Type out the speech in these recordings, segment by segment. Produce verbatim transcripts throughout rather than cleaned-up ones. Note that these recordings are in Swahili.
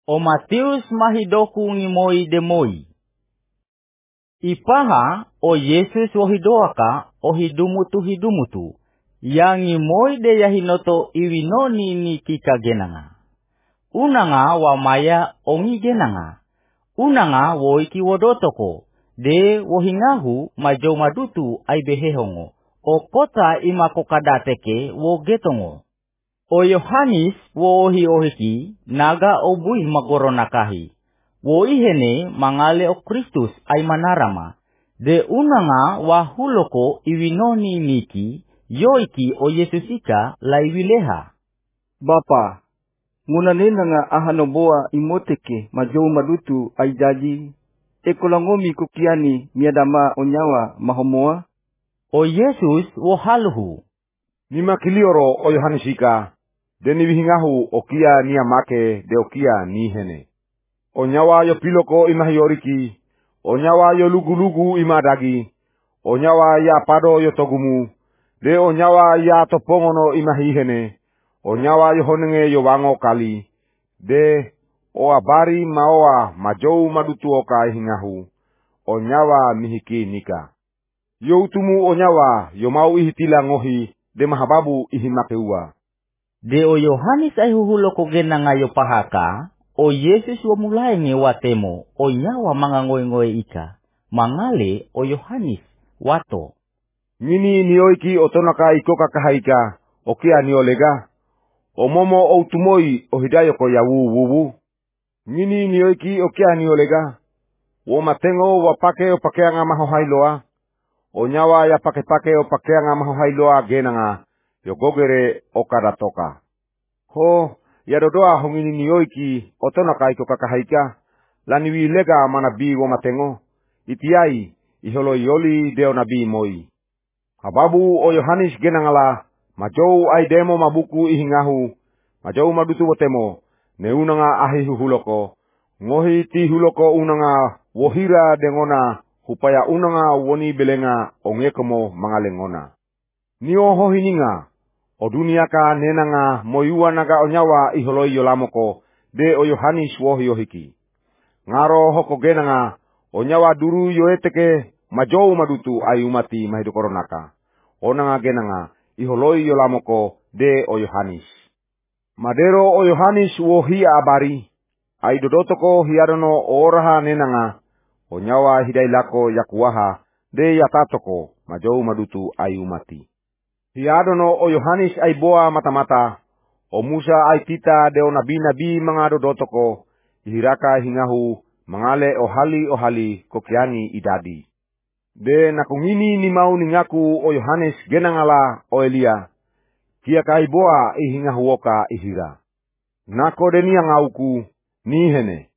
O Matius mahidoku ngimoi demoi. Ipaha o Yesus wahidoaka o hidumutu hidumutu. Yang ngimoi de yahinoto iwinoni ni kika genanga. Unanga wa maya ongi genanga. Unanga wo iki wodotoko. De wohingahu majo madutu ai behehongo. O kota imako kadateke wo getongo. O Yohanis wo ohi ohiki naga obui magoronakahi. Wo ihene mangale o Kristus ay manarama. De unanga wa huloko iwinoni niki yoiki o Yesusika laiwileha. Bapa, ngunane nga ahanoboa imoteke majou madutu ay jaji. Ekolangomi kukiani miadama onyawa mahomoa. O Yesus wo haluhu. Nima kilioro o Yohanisika. Deni wihingahu okia ni amake de okia ni hene. Onyawa yo piloko imahioriki. Onyawa yo lugu-lugu imadagi. Onyawa ya pado yo togumu. De onyawa ya topongono imahihene. Onyawa yo honenge yo wango kali. De o abari maoa majou madutu oka ihingahu. Onyawa mihiki nika. Yo utumu onyawa yo mau ihitila ngohi. De mahababu ihimakeua. De o Yohanis ay huhuloko genanga yo pahaka. O Yesus wa mulai nge watemo. O nyawa mga ngoy-ngoy ika. Mangale o Yohanis wato. Ngini nioiki otonaka ikoka kahaika. Okia niolega. O momo o utumoi o hidayoko ya wu wuwu. Ngini nioiki okia niolega. Wo matengo wa pake o pakeanga mahohailoa. O nyawa ya pake-pake o pakeanga mahohailoa genanga. Yo gogere o kadatoka. Ho, ya dodoa hongini nioiki otonaka ikoka kahaika. Laniwi lega manabi wo matengo. Itiai, iholo ioli deo nabi moi. Hababu o Yohanis genangala. Majou ay demo mabuku ihingahu. Majou madutu wotemo. Ne unanga ahi huloko. Ngohi ti huloko unanga wohira dengona. Hupaya unanga woni belenga ongekomo mangalengona. Nio hohininga. O dunia ka nenanga moyua naga onyawa iholoi yolamoko. De o Yohanis wohi ohiki. Ngaro hoko genanga. Onyawa duru yoeteke majou madutu ay umati mahidukoronaka. Onanga genanga. Iholoi yolamoko de o Yohanis. Madero o Yohanis wohi abari. Ay dodotoko hiadono oraha nenanga. Onyawa hidailako yakuaha. De yatatoko majou madutu ay umati. Hiadono o Yohanis ay boa mata-mata. O Musa ay tita de o nabi-nabi mga dodotoko. Ihiraka hingahu. Mangale o hali o hali kokiani idadi. De nakungini ni mau ningaku o Yohanes genangala o Elia. Kia kai boa ihingahu oka ihira. Nako de niang auku ni hene.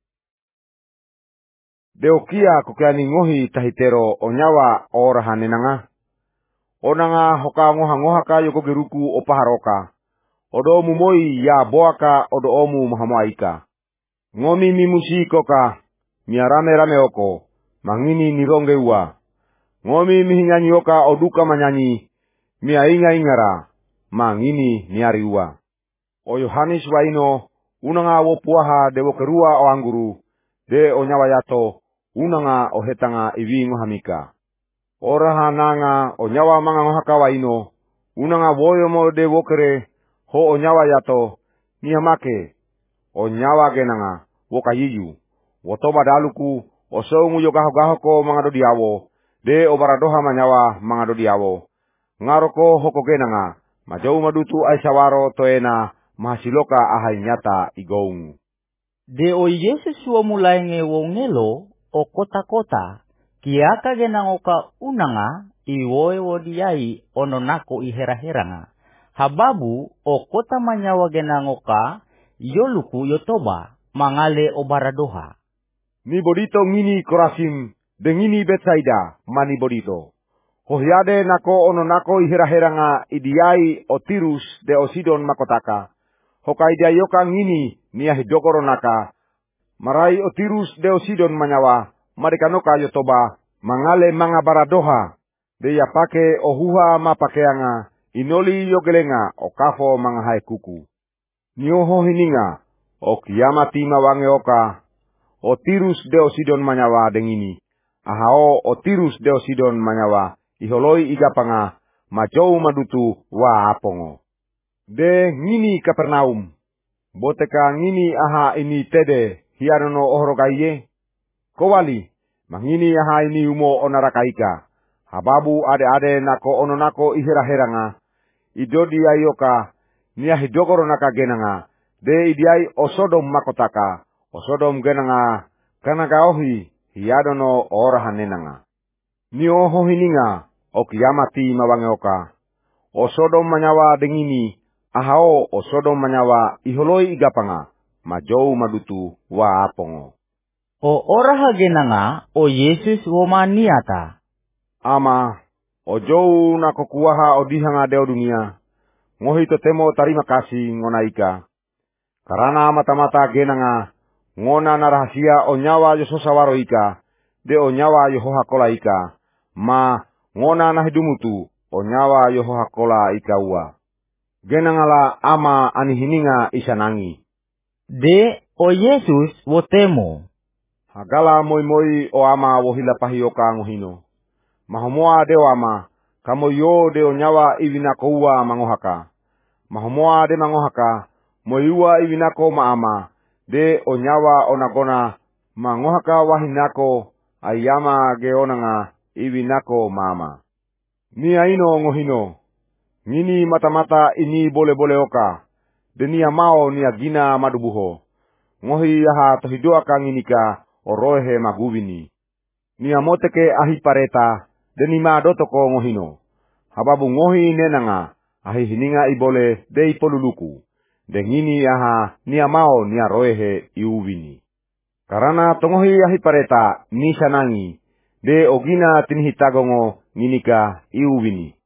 De okia kokiani ngohi tahitero o nyawa oraha nenanga. Onanga hoka ngoha-ngoha ka yoko geruku o paharoka. Odo mumoi ya boaka odo omu mahamoaika. Ngomi mimusi koka. Mia rame-rame oko. Mangini nironge ua. Ngomi mihinganyi oka oduka manyanyi. Mia inga-ingara. Mangini niari ua. O Yohanis waino. Unanga wo puaha de wo kerua o angguru. De o nyawa yato. Unanga o hetanga iwi ngohamika. Oraha nanga o nyawa manga ngohaka waino. Unanga woyomo de wokere. Ho o nyawa yato. Nihamake. O nyawa genanga. Wokayiyu. Wotoba daluku. O songu yogaho-gahoko mga dodiawo. De o baradoha manyawa mga dodiawo. Ngaroko hoko genanga. Majau madutu ay sawaro toena. Mahasiloka ahay nyata igoungu. De o Yesus wa mulai nge wongelo o kota-kota. Kiaka genangoka unanga iwoe wodiai ononako ihera-heranga. Hababu o kota manyawa genangoka yoluku yotoba mangale o baradoha. Ni bodito ngini Korasim de ngini Betsaida mani bodito. Hohiade nako ononako ihera-heranga idiai o Tirus de o Sidon makotaka. Hokai dia yoka ngini niya hidokoronaka. Marai o Tirus de o Sidon manyawa. Marikanoka yotoba mangale manga baradoha. De ya pake o huha mapakeanga. Inoli yogelenga o kafo mga haikuku. Nioho hininga. o kiamati mawange oka, o Tirus deo Sidon manyawa dengini, ahao o Tirus deo Sidon manyawa, iholoi igapanga, majou madutu wa apongo. De ngini Kapernaum, boteka ngini aha ini tede, hianono ohrogaiye, kowali, mangini aha ini umo onarakaika, hababu ade-ade nako ononako ihera-heranga, idodi ayoka, niya hidokoro naka genanga, de idiai o Sodom makotaka, o Sodom genanga, kanaka ohi, hiadono orahanenanga. Ni oho hininga, o kiamati mawange oka, o Sodom manyawa dengini, ahao o Sodom manyawa iholoi igapanga, majou madutu wa apongo. O oraha genanga, o Yesus womaniata. Ama, o jou nako kuaha o dihanga deo dunia, ngohi totemo tarima kasih ngonaika. Karana mata-mata genanga, ngona na rahasia o nyawa yososawaro ika, de o nyawa yohoha kola ika, ma ngona na hidumutu o nyawa yohoha kola ika ua. Genangala ama anihininga isanangi. De o Yesus wotemo. Hagala moi-moi o ama wohila pahioka ngohino. Mahomoa de o ama, kamo yo de o nyawa iwinako ua mangohaka. Mahomoa de mangohaka, moiua iwinako maama, de o nyawa onagona, mangohaka wahinako, ayama geonanga iwinako maama. Ni aino ngohino, ngini mata-mata ini bole-bole oka, denia mao nia gina madubuho, ngohi aha tohidoaka nginika orohe magubini. Nia moteke ahi pareta, deni maadotoko ngohino, hababu ngohi nenanga, ahi hininga ibole de ipoluluku, dengini aha nia mao nia roehe iuwini. Karana tongohi ahi pareta ni sanangi, de ogina tinihitagongo nginika iuwini.